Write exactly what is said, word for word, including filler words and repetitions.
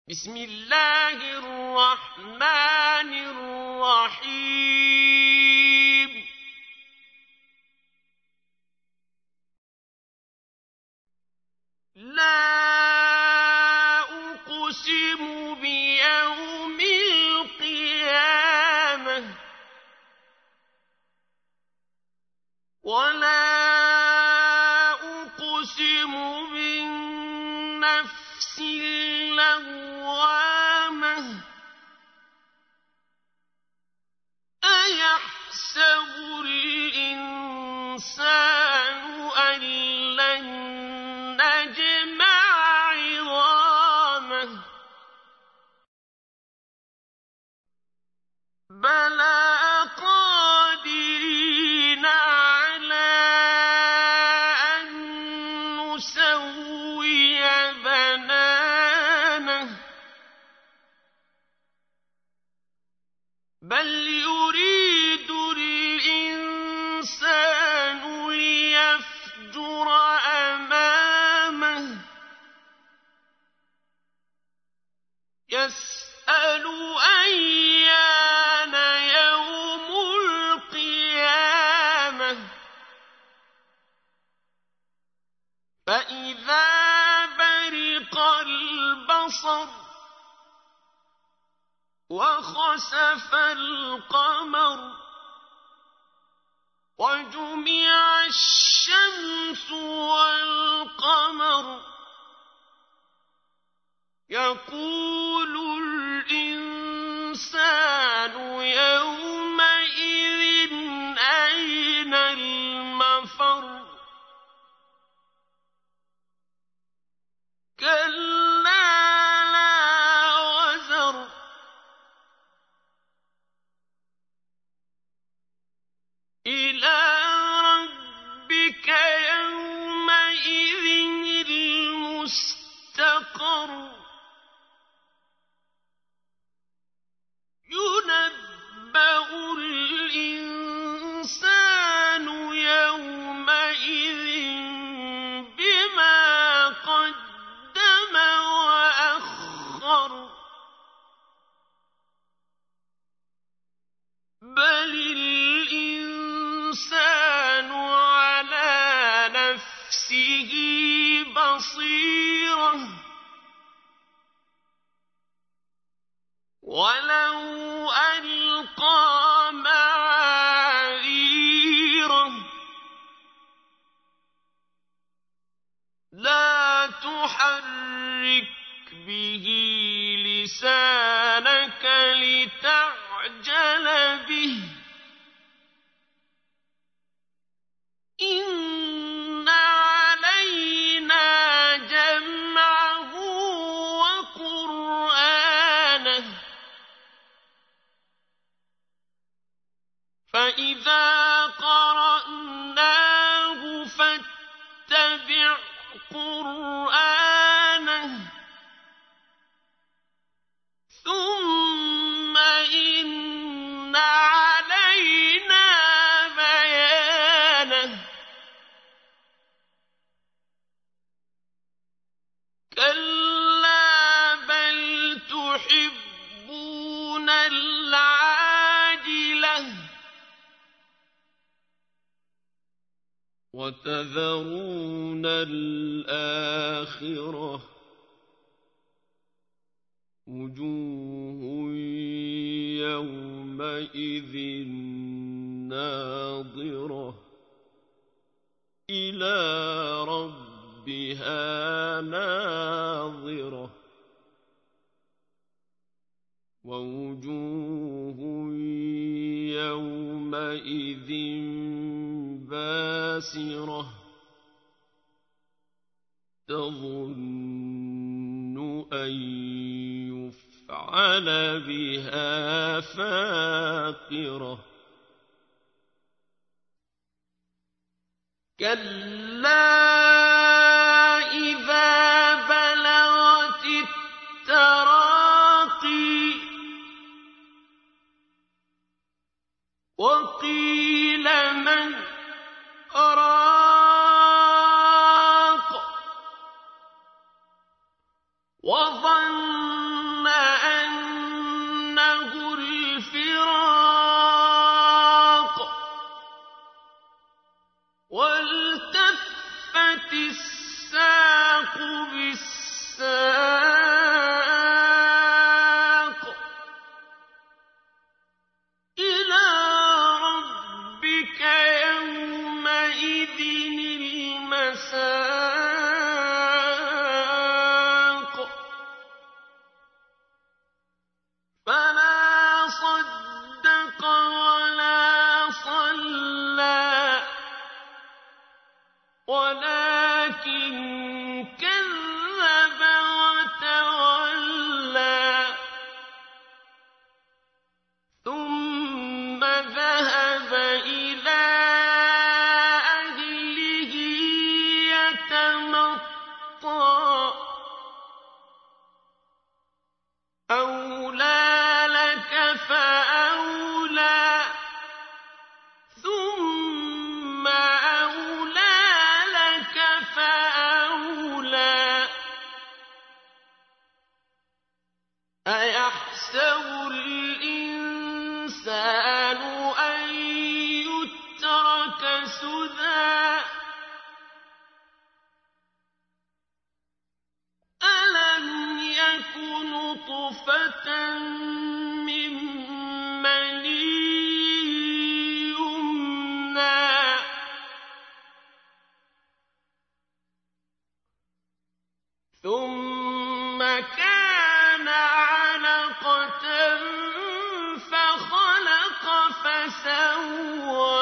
بسم الله الرحمن الرحيم لا أقسم بيوم القيامة ولا أقسم بالنفس اللوامة أيحسب الإنسان أن لن نجمع عظامه بلى قادرين على أن نسوي بنانه بل يريد الإنسان ليفجر أمامه يسأل أيان يوم القيامة فإذا برق البصر وخسف القمر وجمع الشمس والقمر يقول الإنسان يومئذ أين المفر كلا لا وزر إلى ربك يومئذ المستقر ينبأ الإنسان يومئذ بما قدم وأخر بل الإنسان على نفسه بصيرة ولو ألقى معاذيره لا تحرك به لسانك لتعجل به إن علينا جمعه وقرآنه فإذا قرأناه فاتبع قرآنه ثم إن علينا بيانه كلا بل تحبون العاجلة وتذرون الآخرة وجوه يومئذ ناظرة إلى ربها ناظرة ووجوه يومئذ باسرة تظن أن يفعل بها فاقرة كلا إذا بلغت التراقي وقيل من راق وظن أَيَحْسَبُ الْإِنسَانُ أَن يُتْرَكَ سُدًى أَلَمْ يَكُ نُطْفَةً مِّن مَّنِيٍّ يُمْنَىٰ ثُمَّ كَانَ عَلَقَةً فَخَلَقَ فَسَوَّىٰ